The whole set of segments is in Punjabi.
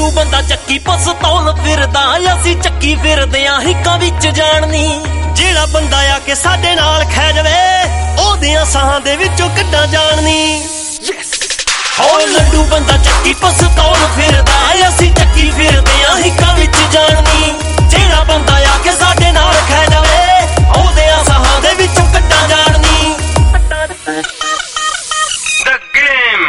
ਲੱਡੂ ਬੰਦਾ ਚੱਕੀ ਪਸਤੌਲ ਫਿਰਦਾ ਅਸੀਂ ਚੱਕੀ ਫਿਰਦੇ ਆਂ ਹਿੱਕਾਂ ਵਿੱਚ ਜਾਣਨੀ ਜਿਹੜਾ ਬੰਦਾ ਆ ਕੇ ਸਾਡੇ ਨਾਲ ਖੈ ਜਾਵੇ ਉਹਦਿਆਂ ਸਾਹਾਂ ਦੇ ਵਿੱਚੋਂ ਕੱਢਾਂ ਜਾਣਨੀ ਹੋ ਲੱਡੂ ਬੰਦਾ ਚੱਕੀ ਪਸਤੌਲ ਫਿਰਦਾ ਅਸੀਂ ਚੱਕੀ ਫਿਰਦੇ ਆਂ ਹਿੱਕਾਂ ਵਿੱਚ ਜਾਣਨੀ ਜਿਹੜਾ ਬੰਦਾ ਆ ਕੇ ਸਾਡੇ ਨਾਲ ਖੈ ਜਾਵੇ ਉਹਦਿਆਂ ਸਾਹਾਂ ਦੇ ਵਿੱਚੋਂ ਕੱਢਾਂ ਜਾਣਨੀ The game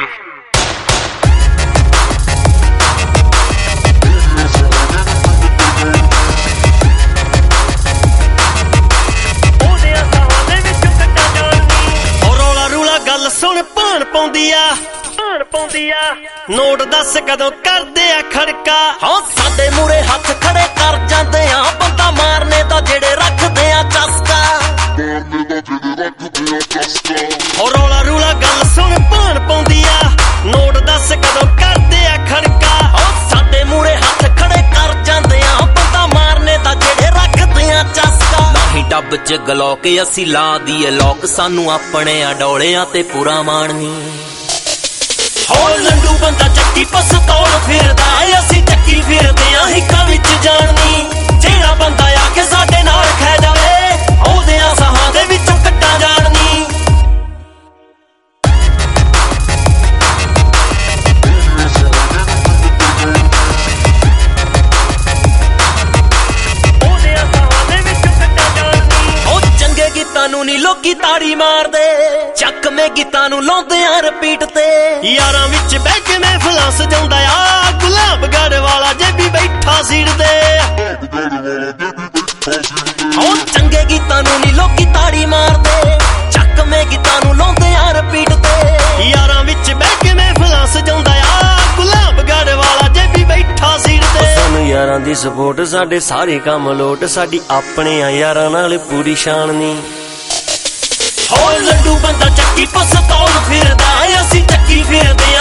ਸੁਣ ਭਾਣ ਪਾਉਂਦੀ ਆ ਨੋਟ ਦੱਸ ਕਦੋਂ ਕਰਦੇ ਆ ਖੜਕਾ ਹਾਂ ਸਾਡੇ ਮੂਰੇ ਹੱਥ ਖੜੇ ਕਰ ਜਾਂਦੇ ਆ ਬੰਦਾ ਮਾਰਨੇ ਦਾ ਜਿਹੜੇ ਰੱਖਦੇ ਆ ਚਸਕਾ ਹੋ ਰੌਲਾ ਰੂਲਾ ਗੱਲ ਸੁਣ ਭਾਣ ਪਾਉਂਦੀ ਆ ਨੋਟ ਦੱਸ ਕਦੋਂ ਕਰਦੇ ਆ ਖੜਕਾ ਹਾਂ ਸਾਡੇ ਮੂਰੇ ਹੱਥ ਖੜੇ ਕਰ ਜਾਂਦੇ ਆ ਬੰਦਾ ਮਾਰਨੇ ਦਾ ਜਿਹੜੇ ਰੱਖਦੇ ਆ ਚਸਕਾ ਨਹੀਂ ਡੱਬ ਚ ਗਲੋਕ ਅਸੀਂ ਲਾ ਦੀਏ ਲੋਕ ਸਾਨੂੰ ਆਪਣੇ ਆ ਡੋਲਿਆਂ ਤੇ ਪੂਰਾ ਮਾਣਨੀ ਹੋ ਲੱਡੂ ਬੰਦਾ ਚੱਕੀ ਪਸਤੌਲ ਫਿਰਦਾ ਅਸੀਂ ਚੱਕੀ ਫਿਰਦੇ ਆਂ ਹਿੱਕਾਂ ਵਿੱਚ ਜਾਣਨੀ ਜਿਹੜਾ ਬੰਦਾ ਆ ਕੇ ਸਾਡੇ ਨਾਲ ਖੈ ਜਾਵੇ ਉਹਦਿਆਂ ਸਾਹਾਂ ਦੇ ਵਿੱਚੋਂ ਕੱਢਾਂ ਜਾਣਨੀ ਉਹਦਿਆਂ ਸਾਹਾਂ ਦੇ ਵਿੱਚੋਂ ਕੱਢਾਂ ਜਾਣਨੀ ਉਹ ਚੰਗੇ ਗੀਤਾਂ ਨੂੰ ਨੀ ਲੋਕੀ ਤਾੜੀ ਮਾਰਦੇ ਚੱਕਵੇਂ ਗੀਤਾਂ ਨੂੰ ਲਾਉਂਦੇ ਆ ਰਿਪੀਟ ਤੇ ਯਾਰਾਂ ਵਿੱਚ ਬਹਿ ਕੇ ਮਹਿਫਲਾਂ ਸਜਾਉਂਦਾ ਆ ਗੁਲਾਬਗੜ੍ਹ ਵਾਲਾ ਜੇ ਵੀ ਬੈਠਾ ਸੀਟ ਤੇ ਉਹ ਚੰਗੇ ਗੀਤਾਂ ਨੂੰ ਨੀ ਲੋਕੀ ਤਾੜੀ ਮਾਰਦੇ ਚੱਕਵੇਂ ਗੀਤਾਂ ਨੂੰ ਲਾਉਂਦੇ ਆ ਰਿਪੀਟ ਤੇ ਯਾਰਾਂ ਵਿੱਚ ਬਹਿ ਕੇ ਮਹਿਫਲਾਂ ਸਜਾਉਂਦਾ ਆ ਗੁਲਾਬਗੜ੍ਹ ਵਾਲਾ ਜੇ ਵੀ ਬੈਠਾ ਸੀਟ ਤੇ ਸਾਨੂੰ ਯਾਰਾਂ ਦੀ ਸਪੋਰਟ ਸਾਡੇ ਸਾਰੇ ਕੰਮ ਲੋਟ ਸਾਡੀ ਆਪਣੇ ਆ ਯਾਰਾਂ ਨਾਲ ਪੂਰੀ ਸ਼ਾਨ ਨੀ ਹੋ ਲੱਡੂ ਬੰਦਾ ਚੱਕੀ ਪਸਤੌਲ ਫਿਰਦਾ ਅਸੀਂ ਚੱਕੀ ਫਿਰਦੇ